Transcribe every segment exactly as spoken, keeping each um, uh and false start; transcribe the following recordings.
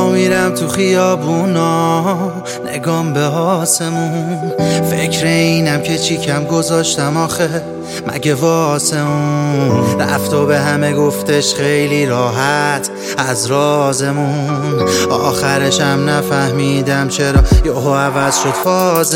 میرم تو خیابونا نگام به آسمون، فکر اینم که چی کم گذاشتم آخه مگه واسه اون. رفت و به همه گفتش خیلی راحت از رازمون، آخرشم نفهمیدم چرا یهو عوض شد فاز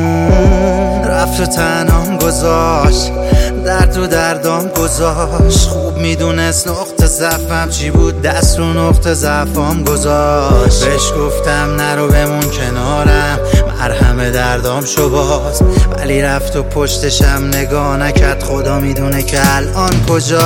اون. رفت و تنهام گذاشت، درد و دردام گذاشت، خوب میدونست نقطه ضعفم چی بود، دست رو نقطه ضعفام گذاشت. بهش گفتم نرو بمون کنارم، مرهم دردام شو باز، ولی رفت و پشتشم نگاه نکرد، خدا میدونه که الان کجا.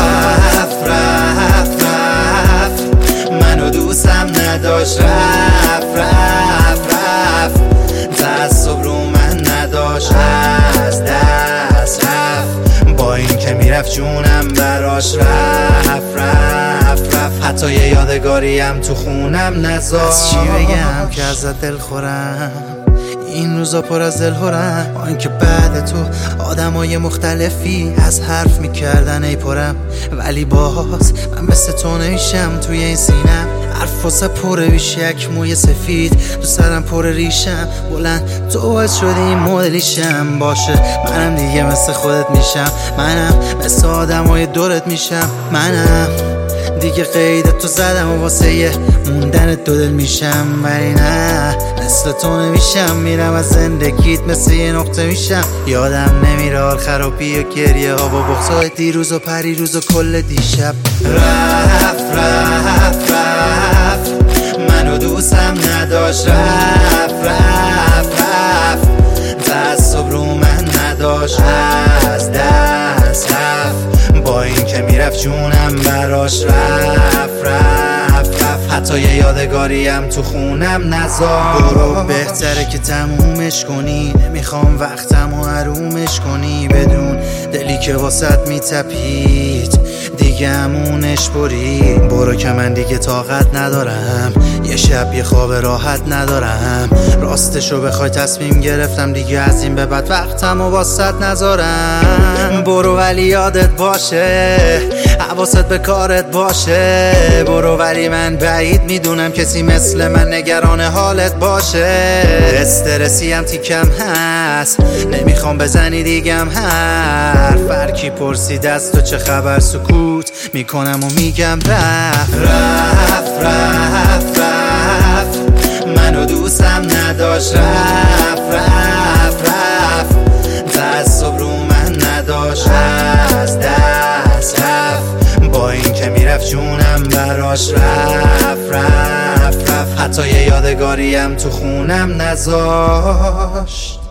رفت رفت رفت منو دوستم نداشت، رفت رفت رفت تعصب رو من نداشت، از دست رفت با این که میرفت جونم براش، رفت رفت رفت حتی یه یادگاریم تو خونم نذاشت. از چی بگم که ازت دل خورم، این روزا پر از دلهورم، آن که بعد تو آدمای مختلفی از حرف میکردن ای پرم، ولی باز من مثل تو نمیشم توی این سینم. حرف واسه پره بیش یک موی سفید، تو سرم پر ریشم بلند، تو باعث شدی این مدلیشم باشه. منم دیگه مثل خودت میشم، منم مثل آدمای دورت میشم، منم دیگه قید تو زدم و واسه یه موندن دو دل میشم، ولی نه مثل تو نمیشم. میرم از زندگیت مثل یه نقطه میشم، یادم نمیره حال خرابی و گریه ها و بغضای دیروز و پریروز و کل دیشب. رفت رفت رفت منو دوستم نداشت، رفت رفت رفت تعصب رو من نداشت، از دست رفت با این که میرفت جونم براش، رفت رفت رفت حتی یه یادگاریم تو خونم نذاشت. برو بهتره که تمومش کنی، نمیخوام وقتم و حرومش کنی، بدون دلی که واسط میتپید دیگه همونش بری. برو که من دیگه طاقت ندارم، یه شب یه خواب راحت ندارم، راستشو بخوای تصمیم گرفتم دیگه از این به بعد وقتم و واسط نذارم. برو ولی یادت باشه، حواست به کارت باشه، برو ولی من بعید میدونم کسی مثل من نگران حالت باشه. استرسی هم تیکم هست، نمیخوام بزنی دیگم حرف، هرکی پرسید از تو چه خبر سکوت میکنم و میگم رفت رفت رفت رفت منو دوستم نداشت، رفت رفت رفت تعصب رو من نداشت، از دست رفت با این که میرفت جونم براش، رفت رفت رفت حتی یه یادگاریم تو خونم نذاشت.